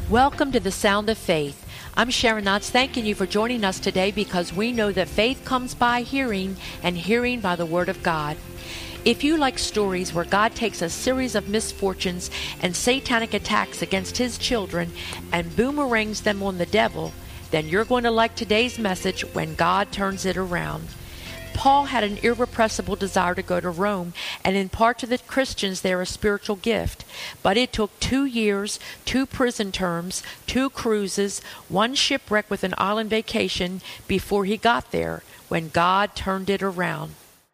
Welcome to the Sound of Faith. I'm Sharon Knotts, thanking you for joining us today because we know that faith comes by hearing and hearing by the Word of God. If you like stories where God takes a series of misfortunes and satanic attacks against His children and boomerangs them on the devil, then you're going to like today's message, When God Turns It Around. Paul had an irrepressible desire to go to Rome and impart to the Christians there a spiritual gift. But it took 2 years, 2 prison terms, 2 cruises, 1 shipwreck with an island vacation before he got there, when God turned it around.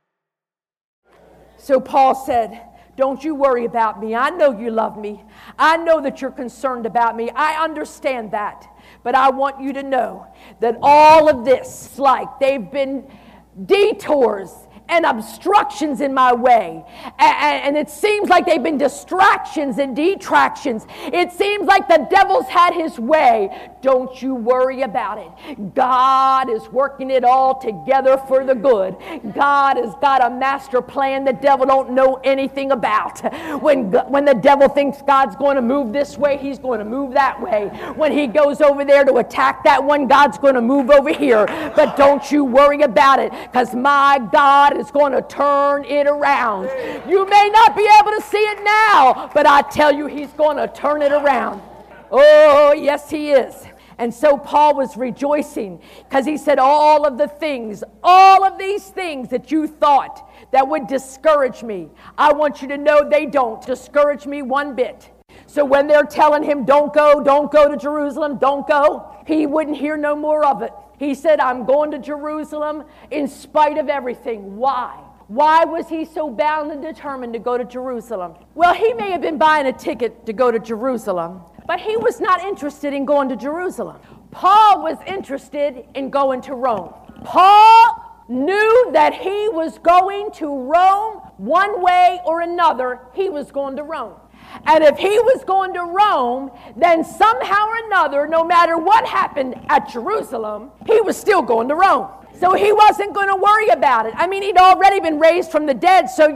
So Paul said, don't you worry about me. I know you love me. I know that you're concerned about me. I understand that. But I want you to know that all of this, like they've been detours and obstructions in my way, and it seems like they've been distractions and detractions. It seems like the devil's had his way. Don't you worry about it. God is working it all together for the good. God has got a master plan the devil don't know anything about. When the devil thinks God's going to move this way, he's going to move that way. When he goes over there to attack that one, God's going to move over here. But don't you worry about it, because my God is going to turn it around. You may not be able to see it now, but I tell you, he's going to turn it around. Oh, yes, he is. And so Paul was rejoicing because he said, all of these things that you thought that would discourage me, I want you to know they don't discourage me one bit. So when they're telling him, don't go to Jerusalem, don't go, he wouldn't hear no more of it. He said, I'm going to Jerusalem in spite of everything. Why? Why was he so bound and determined to go to Jerusalem? Well, he may have been buying a ticket to go to Jerusalem, but he was not interested in going to Jerusalem. Paul was interested in going to Rome. Paul knew that he was going to Rome one way or another. He was going to Rome. And if he was going to Rome, then somehow or another, no matter what happened at Jerusalem, he was still going to Rome. So he wasn't going to worry about it. I mean, he'd already been raised from the dead, so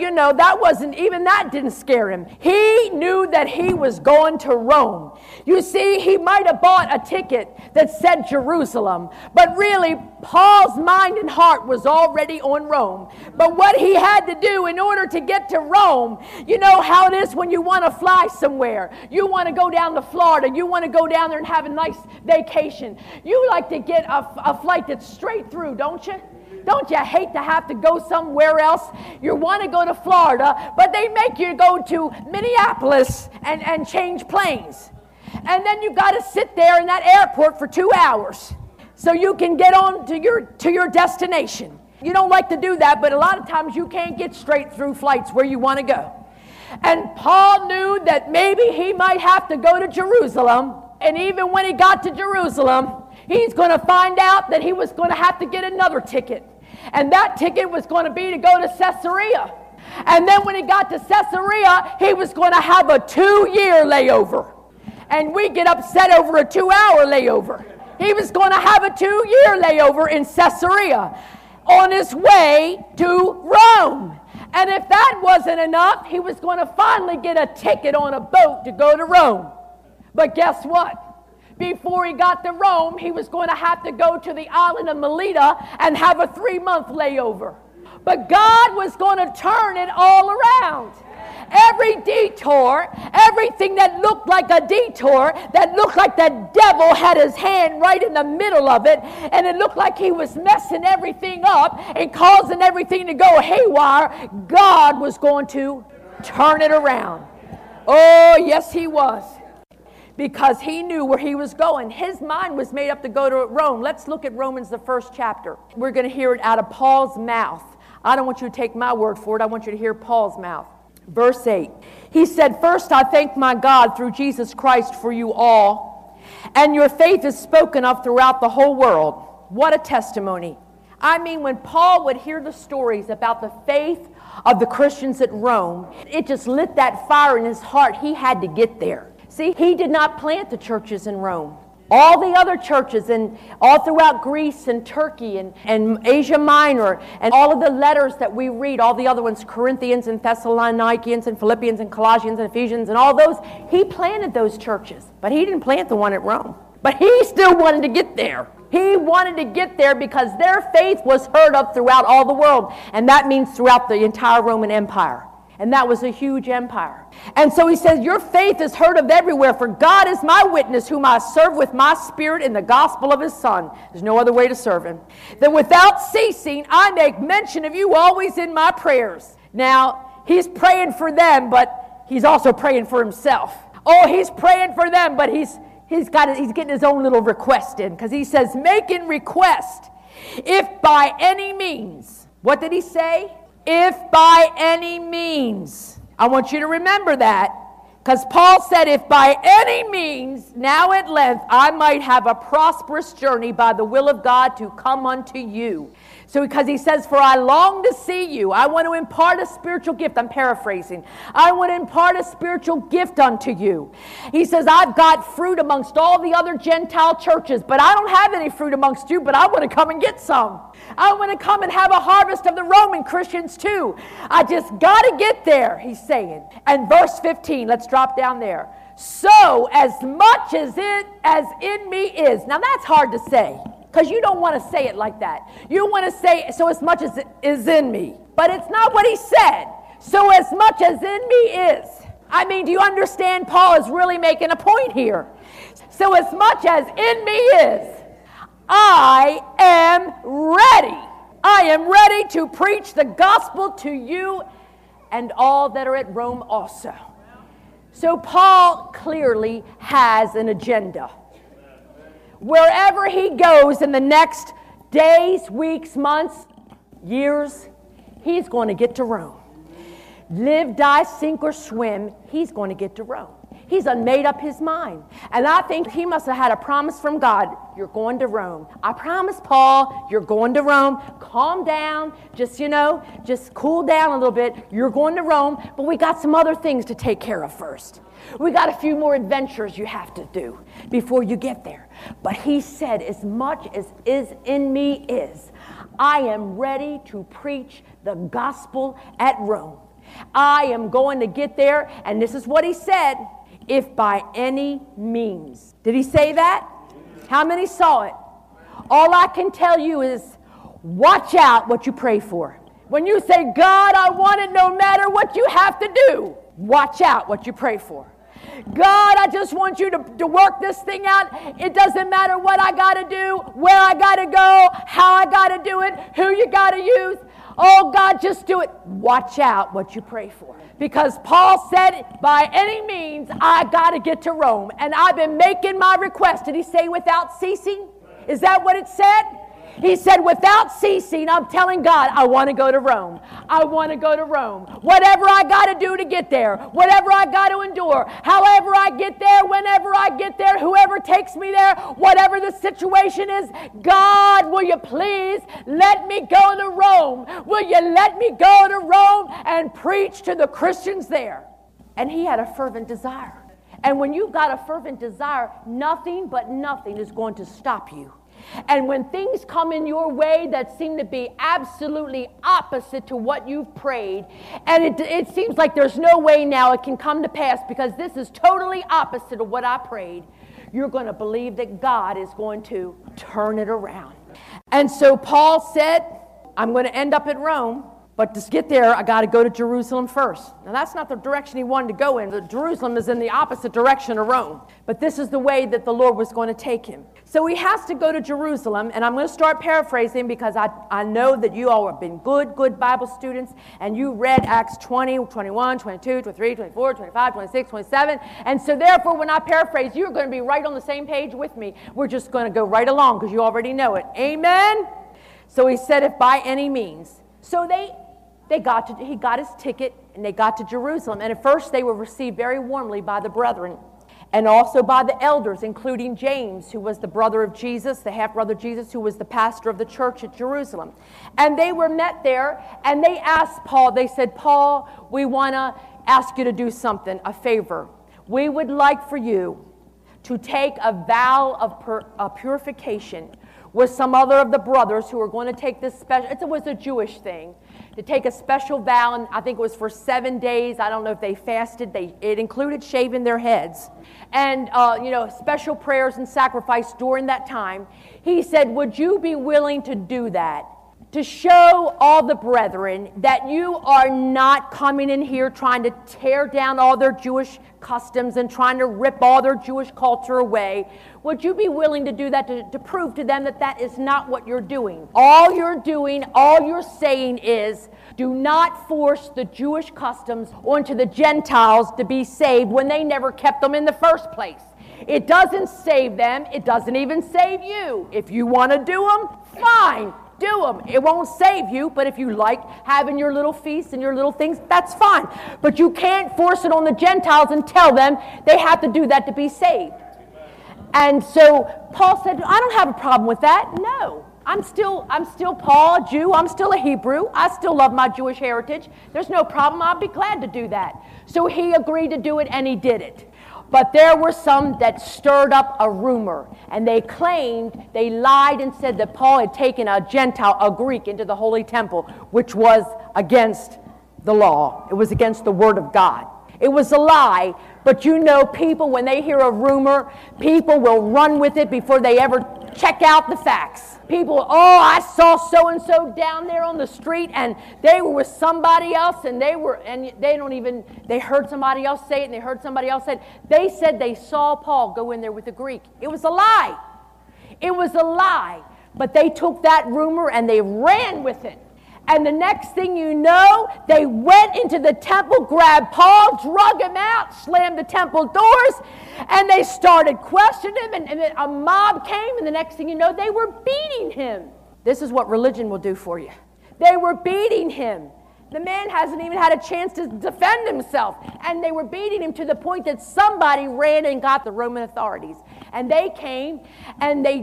that didn't scare him. He knew that he was going to Rome. You see, he might have bought a ticket that said Jerusalem, but really, Paul's mind and heart was already on Rome. But what he had to do in order to get to Rome, you know how it is when you want to fly somewhere. You want to go down to Florida. You want to go down there and have a nice vacation. You like to get a flight that's straight through, don't you? Don't you hate to have to go somewhere else? You want to go to Florida, but they make you go to Minneapolis and change planes. And then you got to sit there in that airport for 2 hours so you can get on to your destination. You don't like to do that, but a lot of times you can't get straight through flights where you want to go. And Paul knew that maybe he might have to go to Jerusalem, and even when he got to Jerusalem, he's going to find out that he was going to have to get another ticket. And that ticket was going to be to go to Caesarea. And then when he got to Caesarea, he was going to have a 2-year layover. And we get upset over a 2-hour layover. He was going to have a 2-year layover in Caesarea on his way to Rome. And if that wasn't enough, he was going to finally get a ticket on a boat to go to Rome. But guess what? Before he got to Rome, he was going to have to go to the island of Melita and have a 3-month layover. But God was going to turn it all around. Every detour, everything that looked like a detour, that looked like the devil had his hand right in the middle of it, and it looked like he was messing everything up and causing everything to go haywire, God was going to turn it around. Oh, yes, he was. Because he knew where he was going. His mind was made up to go to Rome. Let's look at Romans, the 1st chapter. We're going to hear it out of Paul's mouth. I don't want you to take my word for it. I want you to hear Paul's mouth. Verse 8. He said, first I thank my God through Jesus Christ for you all. And your faith is spoken of throughout the whole world. What a testimony. I mean, when Paul would hear the stories about the faith of the Christians at Rome, it just lit that fire in his heart. He had to get there. See, he did not plant the churches in Rome. All the other churches and all throughout Greece and Turkey and Asia Minor and all of the letters that we read, all the other ones, Corinthians and Thessalonians and Philippians and Colossians and Ephesians and all those, he planted those churches. But he didn't plant the one at Rome. But he still wanted to get there. He wanted to get there because their faith was heard of throughout all the world. And that means throughout the entire Roman Empire. And that was a huge empire. And so he says, your faith is heard of everywhere, for God is my witness, whom I serve with my spirit in the gospel of his Son. There's no other way to serve him. That without ceasing, I make mention of you always in my prayers. Now, he's praying for them, but he's also praying for himself. Oh, he's praying for them, but he's getting his own little request in, because he says, making request, if by any means. What did he say? If by any means. I want you to remember that, because Paul said, if by any means, now at length, I might have a prosperous journey by the will of God to come unto you. So because he says, for I long to see you. I want to impart a spiritual gift. I'm paraphrasing. I want to impart a spiritual gift unto you. He says, I've got fruit amongst all the other Gentile churches, but I don't have any fruit amongst you, but I want to come and get some. I want to come and have a harvest of the Roman Christians too. I just got to get there, he's saying. And verse 15, let's drop down there. So as much as it as in me is. Now that's hard to say, because you don't want to say it like that. You want to say, so as much as it is in me. But it's not what he said. So as much as in me is. I mean, do you understand? Paul is really making a point here. So as much as in me is, I am ready. I am ready to preach the gospel to you and all that are at Rome also. So Paul clearly has an agenda. Wherever he goes in the next days, weeks, months, years, he's going to get to Rome. Live, die, sink, or swim, he's going to get to Rome. He's made up his mind. And I think he must have had a promise from God. You're going to Rome. I promise, Paul, you're going to Rome. Calm down. Just cool down a little bit. You're going to Rome, but we got some other things to take care of first. We got a few more adventures you have to do before you get there. But he said, as much as is in me is, I am ready to preach the gospel at Rome. I am going to get there, and this is what he said, if by any means. Did he say that? How many saw it? All I can tell you is, watch out what you pray for. When you say, God, I want it no matter what you have to do, watch out what you pray for. God, I just want you to work this thing out. It doesn't matter what I got to do, where I got to go, how I got to do it, who you got to use. Oh, God, just do it. Watch out what you pray for. Because Paul said, by any means, I got to get to Rome. And I've been making my request. Did he say without ceasing? Is that what it said? He said, without ceasing, I'm telling God, I want to go to Rome. I want to go to Rome. Whatever I got to do to get there, whatever I got to endure, however I get there, whenever I get there, whoever takes me there, whatever the situation is, God, will you please let me go to Rome? Will you let me go to Rome and preach to the Christians there? And he had a fervent desire. And when you've got a fervent desire, nothing but nothing is going to stop you. And when things come in your way that seem to be absolutely opposite to what you've prayed, and it seems like there's no way now it can come to pass because this is totally opposite of what I prayed, you're going to believe that God is going to turn it around. And so Paul said, I'm going to end up at Rome, but to get there, I got to go to Jerusalem first. Now, that's not the direction he wanted to go in. Jerusalem is in the opposite direction of Rome. But this is the way that the Lord was going to take him. So he has to go to Jerusalem, and I'm going to start paraphrasing because I know that you all have been good Bible students, and you read Acts 20, 21, 22, 23, 24, 25, 26, 27. And so therefore, when I paraphrase, you're going to be right on the same page with me. We're just going to go right along because you already know it. Amen? So he said, if by any means. So he got his ticket, and they got to Jerusalem. And at first, they were received very warmly by the brethren and also by the elders, including James, who was the brother of Jesus, the half-brother of Jesus, who was the pastor of the church at Jerusalem. And they were met there, and they asked Paul, they said, Paul, we want to ask you to do something, a favor. We would like for you to take a vow of purification with some other of the brothers who were going to take this special, it was a Jewish thing, to take a special vow, and I think it was for 7 days. I don't know if they fasted. It included shaving their heads. And, special prayers and sacrifice during that time. He said, would you be willing to do that? To show all the brethren that you are not coming in here trying to tear down all their Jewish customs and trying to rip all their Jewish culture away. Would you be willing to do that to prove to them that that is not what you're doing? All you're doing, all you're saying is, do not force the Jewish customs onto the Gentiles to be saved when they never kept them in the first place. It doesn't save them. It doesn't even save you. If you want to do them, fine. Do them. It won't save you, but if you like having your little feasts and your little things, that's fine. But you can't force it on the Gentiles and tell them they have to do that to be saved. And so Paul said, I don't have a problem with that. No. I'm still Paul, a Jew. I'm still a Hebrew. I still love my Jewish heritage. There's no problem. I'll be glad to do that. So he agreed to do it, and he did it. But there were some that stirred up a rumor, and they lied and said that Paul had taken a Gentile, a Greek, into the Holy Temple, which was against the law. It was against the Word of God. It was a lie, but people, when they hear a rumor, people will run with it before they ever check out the facts. People, I saw so-and-so down there on the street, and they were with somebody else, and they heard somebody else say it, and they heard somebody else say it. They said they saw Paul go in there with a Greek. It was a lie. It was a lie. But they took that rumor, and they ran with it. And the next thing you know, they went into the temple, grabbed Paul, drug him out, slammed the temple doors, and they started questioning him, and a mob came, and the next thing you know, they were beating him. This is what religion will do for you. They were beating him. The man hasn't even had a chance to defend himself, and they were beating him to the point that somebody ran and got the Roman authorities. And they came, and they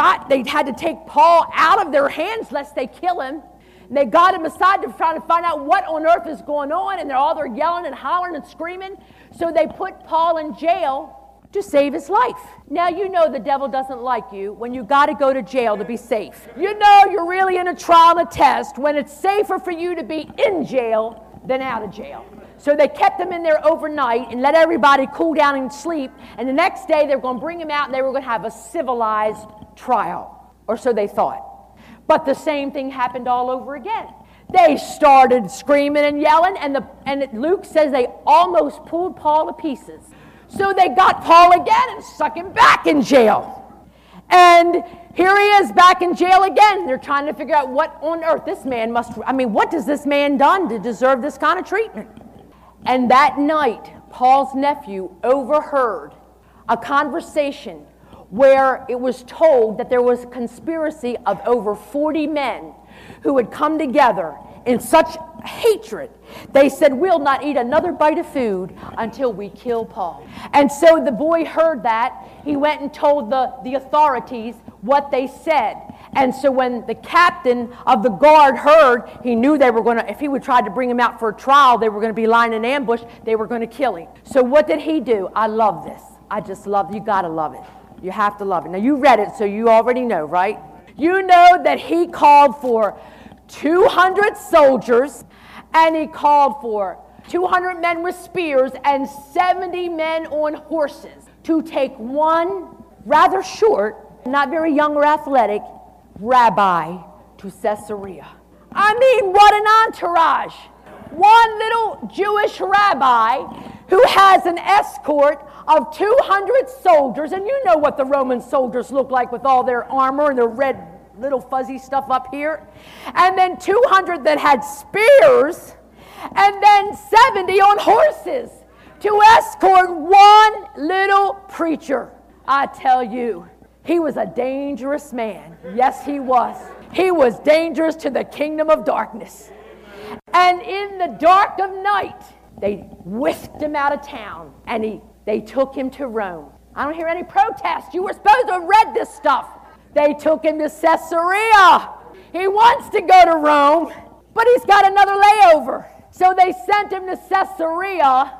had to take Paul out of their hands lest they kill him. And they got him aside to try to find out what on earth is going on, and they're yelling and hollering and screaming. So they put Paul in jail to save his life. Now the devil doesn't like you when you got to go to jail to be safe. You're really in a trial and a test when it's safer for you to be in jail than out of jail. So they kept him in there overnight and let everybody cool down and sleep, and the next day they were going to bring him out and they were going to have a civilized trial, or so they thought. But the same thing happened all over again. They started screaming and yelling, and Luke says they almost pulled Paul to pieces. So they got Paul again and stuck him back in jail. And here he is back in jail again. They're trying to figure out what on earth this man what does this man done to deserve this kind of treatment? And that night, Paul's nephew overheard a conversation where it was told that there was a conspiracy of over 40 men who had come together in such hatred. They said, we'll not eat another bite of food until we kill Paul. And so the boy heard that. He went and told the authorities what they said. And so when the captain of the guard heard, he knew they were going to, if he would try to bring him out for a trial, they were going to be lying in ambush. They were going to kill him. So what did he do? I love this. I just love, you got to love it. You have to love it. Now, you read it, so you already know, right? You know that he called for 200 soldiers, and he called for 200 men with spears and 70 men on horses to take one rather short, not very young or athletic, rabbi to Caesarea. I mean, what an entourage. One little Jewish rabbi who has an escort of 200 soldiers, and you know what the Roman soldiers look like with all their armor and their red little fuzzy stuff up here, and then 200 that had spears, and then 70 on horses to escort one little preacher. I tell you, he was a dangerous man. Yes, he was. He was dangerous to the kingdom of darkness. And in the dark of night, they whisked him out of town, and they took him to Rome. I don't hear any protest. You were supposed to have read this stuff. They took him to Caesarea. He wants to go to Rome, but he's got another layover. So they sent him to Caesarea,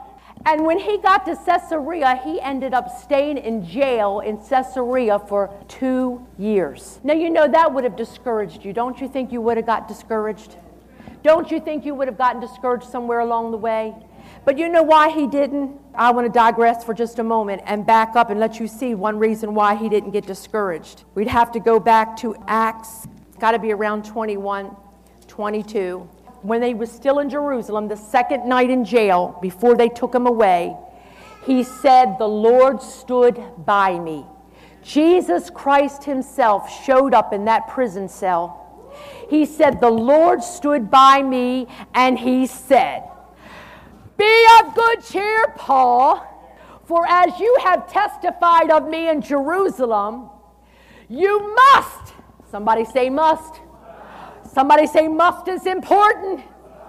And when he got to Caesarea, he ended up staying in jail in Caesarea for 2 years. Now, you know that would have discouraged you. Don't you think you would have got discouraged? Don't you think you would have gotten discouraged somewhere along the way? But you know why he didn't? I want to digress for just a moment and back up and let you see one reason why he didn't get discouraged. We'd have to go back to Acts. It's got to be around 21, 22. When they were still in Jerusalem, the second night in jail, before they took him away, he said, "The Lord stood by me." Jesus Christ himself showed up in that prison cell. He said, "The Lord stood by me," and he said, "Be of good cheer, Paul, for as you have testified of me in Jerusalem, you must." Somebody say must. Somebody say must is important.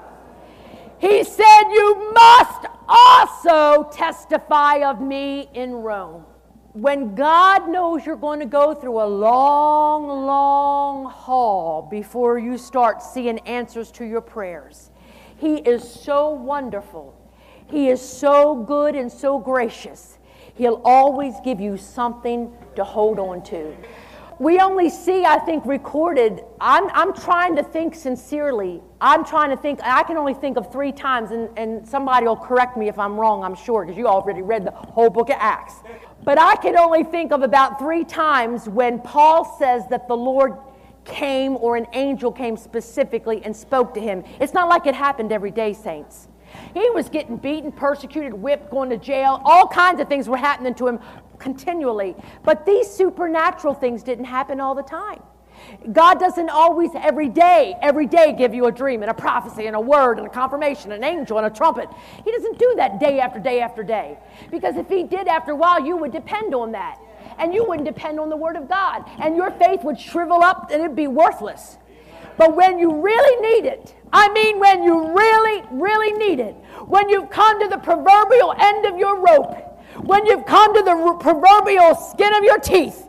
He said, "You must also testify of me in Rome." When God knows you're going to go through a long, long haul before you start seeing answers to your prayers, He is so wonderful. He is so good and so gracious. He'll always give you something to hold on to. We only see, I think, recorded, I'm trying to think sincerely. I'm trying to think, I can only think of 3 times, and somebody will correct me if I'm wrong, I'm sure, because you already read the whole book of Acts. But I can only think of about 3 times when Paul says that the Lord came, or an angel came specifically and spoke to him. It's not like it happened every day, saints. He was getting beaten, persecuted, whipped, going to jail. All kinds of things were happening to him continually. But these supernatural things didn't happen all the time. God doesn't always every day give you a dream and a prophecy and a word and a confirmation, an angel and a trumpet. He doesn't do that day after day after day. Because if he did, after a while, you would depend on that. And you wouldn't depend on the word of God. And your faith would shrivel up and it'd be worthless. But when you really need it, I mean when you really, really need it, when you've come to the proverbial end of your rope, when you've come to the proverbial skin of your teeth,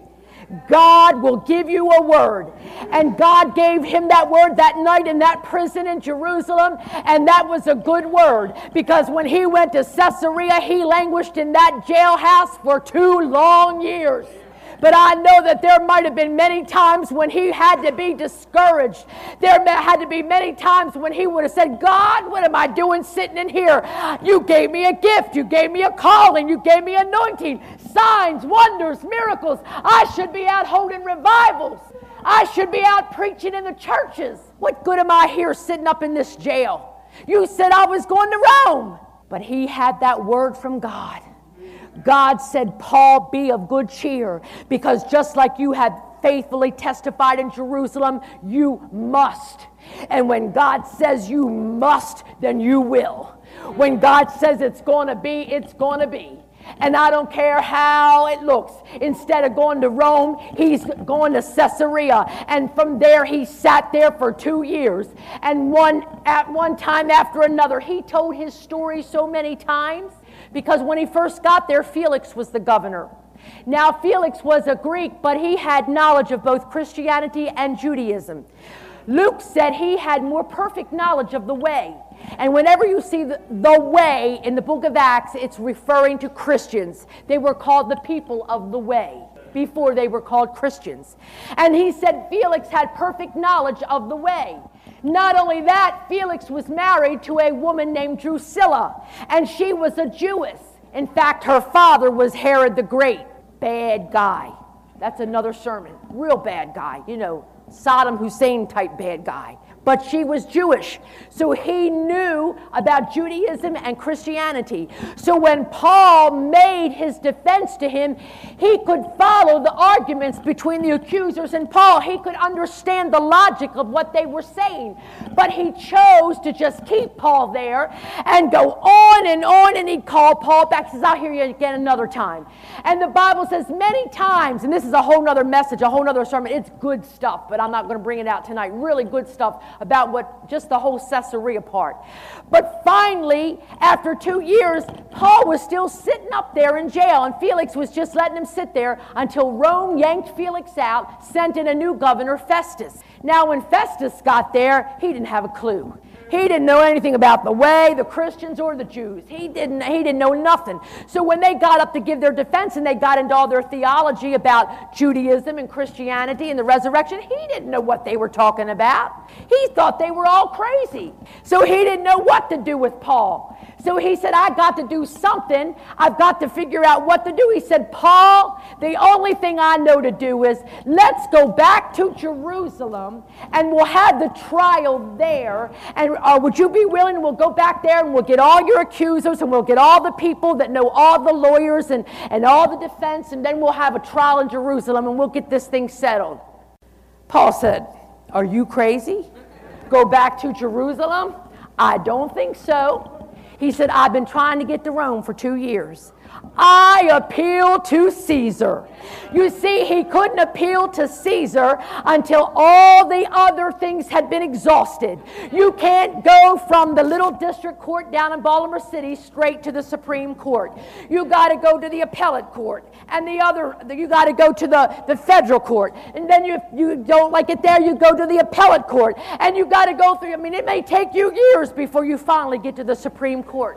God will give you a word. And God gave him that word that night in that prison in Jerusalem, and that was a good word, because when he went to Caesarea, he languished in that jailhouse for 2 long years. But I know that there might have been many times when he had to be discouraged. There had to be many times when he would have said, "God, what am I doing sitting in here? You gave me a gift. You gave me a calling. You gave me anointing, signs, wonders, miracles. I should be out holding revivals. I should be out preaching in the churches. What good am I here sitting up in this jail? You said I was going to Rome." But he had that word from God. God said, "Paul, be of good cheer, because just like you had faithfully testified in Jerusalem, you must." And when God says you must, then you will. When God says it's going to be, it's going to be. And I don't care how it looks. Instead of going to Rome, he's going to Caesarea. And from there, he sat there for 2 years. And at one time after another, he told his story so many times. Because when he first got there, Felix was the governor. Now, Felix was a Greek, but he had knowledge of both Christianity and Judaism. Luke said he had more perfect knowledge of the way. And whenever you see the way in the book of Acts, it's referring to Christians. They were called the people of the way before they were called Christians. And he said Felix had perfect knowledge of the way. Not only that, Felix was married to a woman named Drusilla, and she was a Jewess. In fact, her father was Herod the Great. Bad guy. That's another sermon. Real bad guy. You know, Saddam Hussein type bad guy. But she was Jewish, so he knew about Judaism and Christianity. So when Paul made his defense to him, he could follow the arguments between the accusers and Paul. He could understand the logic of what they were saying. But he chose to just keep Paul there and go on, and he'd call Paul back. He says, "I'll hear you again another time." And the Bible says many times, and this is a whole nother message, a whole nother sermon. It's good stuff, but I'm not going to bring it out tonight. Really good stuff about just the whole Caesarea part. But finally, after 2 years, Paul was still sitting up there in jail, and Felix was just letting him sit there until Rome yanked Felix out, sent in a new governor, Festus. Now, when Festus got there, he didn't have a clue. He didn't know anything about the way, the Christians, or the Jews. He didn't know nothing. So when they got up to give their defense and they got into all their theology about Judaism and Christianity and the resurrection, he didn't know what they were talking about. He thought they were all crazy. So he didn't know what to do with Paul. So he said, I got to do something. I've got to figure out what to do. He said, Paul, the only thing I know to do is let's go back to Jerusalem and we'll have the trial there. And would you be willing? We'll go back there and we'll get all your accusers and we'll get all the people that know all the lawyers and all the defense, and then we'll have a trial in Jerusalem and we'll get this thing settled. Paul said, are you crazy? Go back to Jerusalem? I don't think so. He said, I've been trying to get to Rome for 2 years. I appeal to Caesar. You see, he couldn't appeal to Caesar until all the other things had been exhausted. You can't go from the little district court down in Baltimore City straight to the Supreme Court. You got to go to the appellate court, and you got to go to the federal court. And then you don't like it there, you go to the appellate court, and you got to go through. I mean, it may take you years before you finally get to the Supreme Court.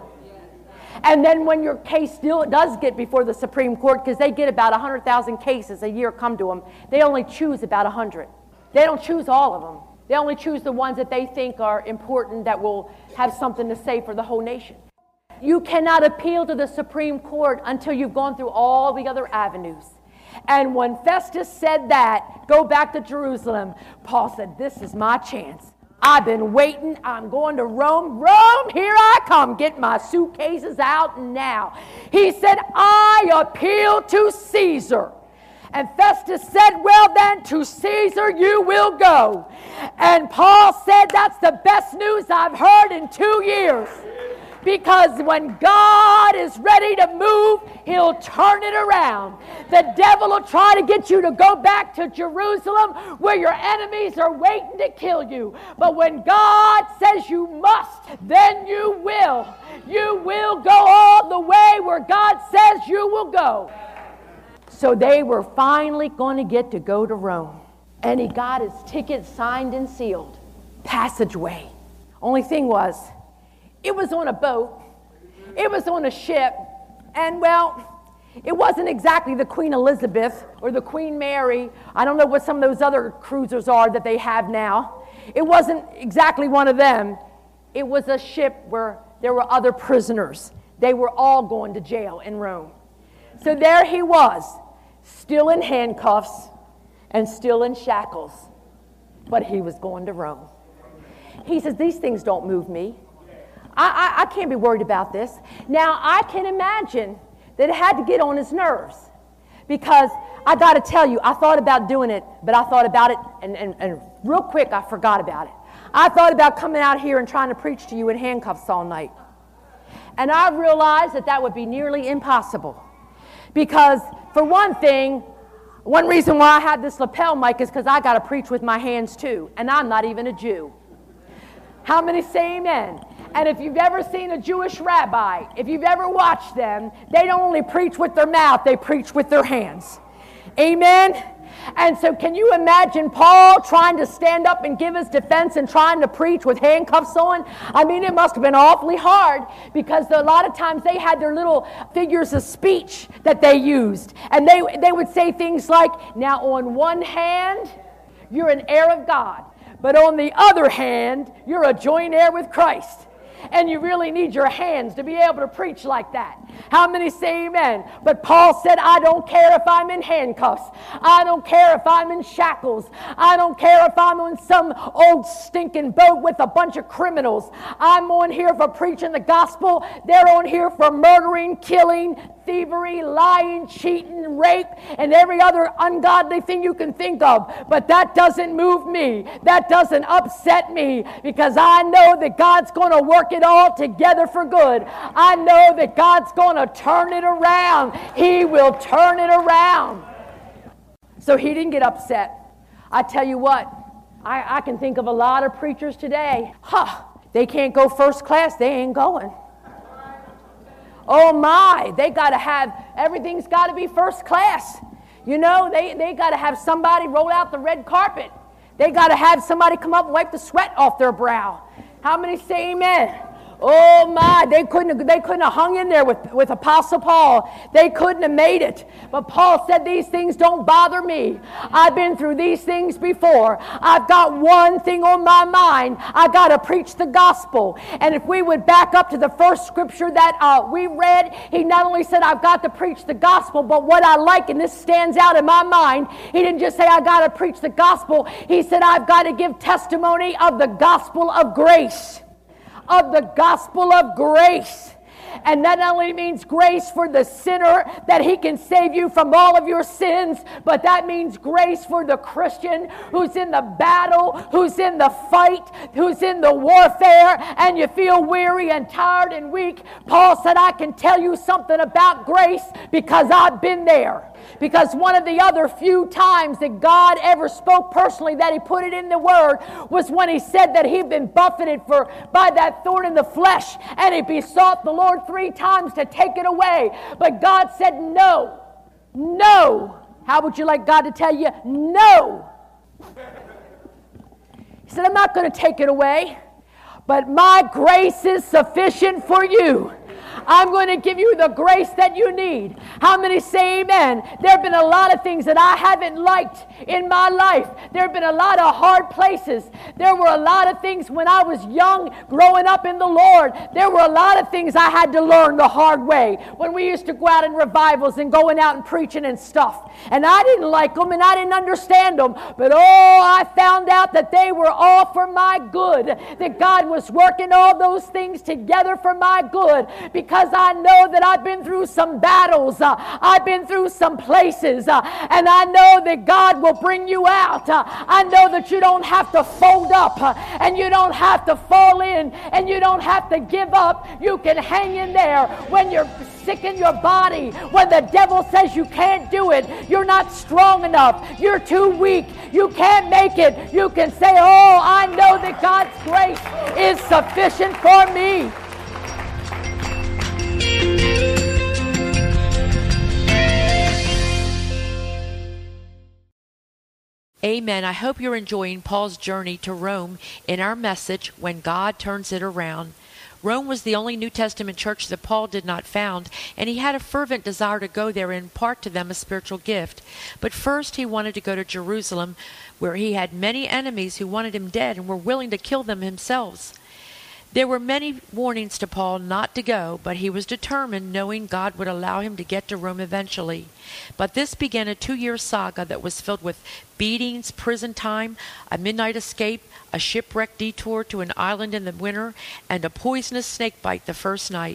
And then when your case still does get before the Supreme Court, because they get about 100,000 cases a year come to them, they only choose about 100. They don't choose all of them. They only choose the ones that they think are important, that will have something to say for the whole nation. You cannot appeal to the Supreme Court until you've gone through all the other avenues. And when Festus said that, go back to Jerusalem, Paul said, this is my chance. I've been waiting. I'm going to Rome. Rome, here I come. Get my suitcases out now. He said, I appeal to Caesar. And Festus said, well then, to Caesar you will go. And Paul said, that's the best news I've heard in 2 years. Because when God is ready to move, he'll turn it around. The devil will try to get you to go back to Jerusalem where your enemies are waiting to kill you. But when God says you must, then you will. You will go all the way where God says you will go. So they were finally going to get to go to Rome. And he got his ticket signed and sealed. Passageway. Only thing was, it was on a boat, it was on a ship, and well, it wasn't exactly the Queen Elizabeth or the Queen Mary. I don't know what some of those other cruisers are that they have now. It wasn't exactly one of them. It was a ship where there were other prisoners. They were all going to jail in Rome. So there he was, still in handcuffs and still in shackles, but he was going to Rome. He says, these things don't move me. I can't be worried about this. Now, I can imagine that it had to get on his nerves, because I got to tell you, I thought about doing it, but I thought about it, and real quick, I forgot about it. I thought about coming out here and trying to preach to you in handcuffs all night. And I realized that would be nearly impossible, because for one thing, one reason why I had this lapel mic is because I got to preach with my hands too, and I'm not even a Jew. How many say amen? And if you've ever seen a Jewish rabbi, if you've ever watched them, they don't only preach with their mouth, they preach with their hands. Amen? And so can you imagine Paul trying to stand up and give his defense and trying to preach with handcuffs on? I mean, it must have been awfully hard, because a lot of times they had their little figures of speech that they used. And they would say things like, now on one hand, you're an heir of God, but on the other hand, you're a joint heir with Christ. And you really need your hands to be able to preach like that. How many say amen? But Paul said, I don't care if I'm in handcuffs. I don't care if I'm in shackles. I don't care if I'm on some old stinking boat with a bunch of criminals. I'm on here for preaching the gospel. They're on here for murdering, killing, thievery, lying, cheating, rape, and every other ungodly thing you can think of. But that doesn't move me. That doesn't upset me, because I know that God's going to work it all together for good. I know that God's going to turn it around. He will turn it around. So he didn't get upset. I tell you what, I can think of a lot of preachers today. They can't go first class, they ain't going. Oh my, they got to have, everything's got to be first class. You know, they got to have somebody roll out the red carpet. They got to have somebody come up and wipe the sweat off their brow. How many say amen? Oh my, they couldn't have hung in there with Apostle Paul. They couldn't have made it. But Paul said, these things don't bother me. I've been through these things before. I've got one thing on my mind. I got to preach the gospel. And if we would back up to the first scripture that we read, he not only said, I've got to preach the gospel, but what I like, and this stands out in my mind, he didn't just say, I got to preach the gospel. He said, I've got to give testimony of the gospel of grace. Of the gospel of grace. And that not only means grace for the sinner, that he can save you from all of your sins, but that means grace for the Christian who's in the battle, who's in the fight, who's in the warfare, and you feel weary and tired and weak. Paul said, I can tell you something about grace because I've been there. Because one of the other few times that God ever spoke personally, that he put it in the word, was when he said that he'd been buffeted by that thorn in the flesh, and he besought the Lord 3 times to take it away. But God said no. No. How would you like God to tell you no? He said, I'm not going to take it away, but my grace is sufficient for you. I'm going to give you the grace that you need. How many say amen? There have been a lot of things that I haven't liked in my life. There have been a lot of hard places. There were a lot of things when I was young, growing up in the Lord. There were a lot of things I had to learn the hard way when we used to go out in revivals and going out and preaching and stuff. And I didn't like them and I didn't understand them. But I found out that they were all for my good. That God was working all those things together for my good. Because I know that I've been through some battles. I've been through some places. And I know that God will bring you out. I know that you don't have to fold up. And you don't have to fall in. And you don't have to give up. You can hang in there when you're sick in your body. When the devil says you can't do it. You're not strong enough. You're too weak. You can't make it. You can say, oh, I know that God's grace is sufficient for me. Amen. I hope you're enjoying Paul's journey to Rome in our message, When God Turns It Around. Rome was the only New Testament church that Paul did not found, and he had a fervent desire to go there and impart to them a spiritual gift. But first he wanted to go to Jerusalem, where he had many enemies who wanted him dead and were willing to kill them themselves. There were many warnings to Paul not to go, but he was determined, knowing God would allow him to get to Rome eventually. But this began a 2-year saga that was filled with beatings, prison time, a midnight escape, a shipwreck detour to an island in the winter, and a poisonous snake bite the first night.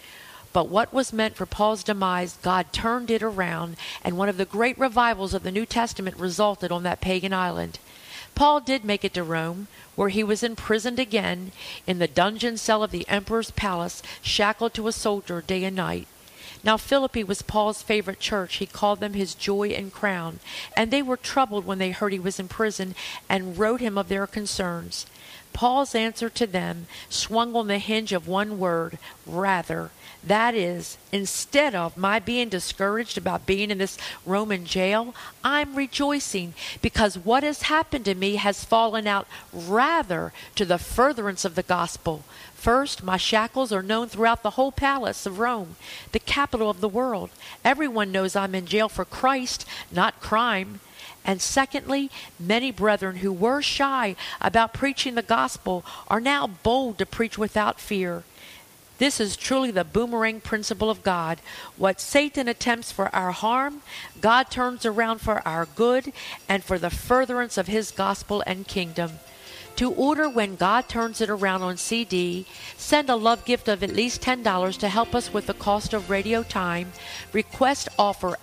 But what was meant for Paul's demise, God turned it around, and one of the great revivals of the New Testament resulted on that pagan island. Paul did make it to Rome, where he was imprisoned again in the dungeon cell of the emperor's palace, shackled to a soldier day and night. Now Philippi was Paul's favorite church. He called them his joy and crown, and they were troubled when they heard he was in prison and wrote him of their concerns. Paul's answer to them swung on the hinge of one word, rather. That is, instead of my being discouraged about being in this Roman jail, I'm rejoicing because what has happened to me has fallen out rather to the furtherance of the gospel. First, my shackles are known throughout the whole palace of Rome, the capital of the world. Everyone knows I'm in jail for Christ, not crime. And secondly, many brethren who were shy about preaching the gospel are now bold to preach without fear. This is truly the boomerang principle of God. What Satan attempts for our harm, God turns around for our good and for the furtherance of his gospel and kingdom. To order When God Turns It Around on CD, send a love gift of at least $10 to help us with the cost of radio time. Request offer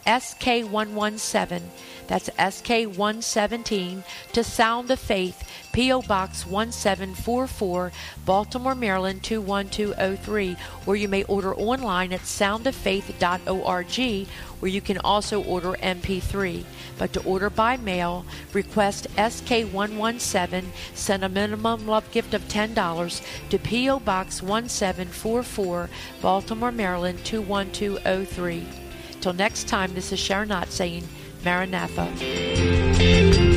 SK117, that's SK117, to Sound of Faith, P.O. Box 1744, Baltimore, Maryland 21203, or you may order online at soundoffaith.org, where you can also order MP3. But to order by mail, request SK117, send a minimum love gift of $10 to P.O. Box 1744, Baltimore, Maryland 21203. Till next time, this is Sharon Knott saying, Maranatha.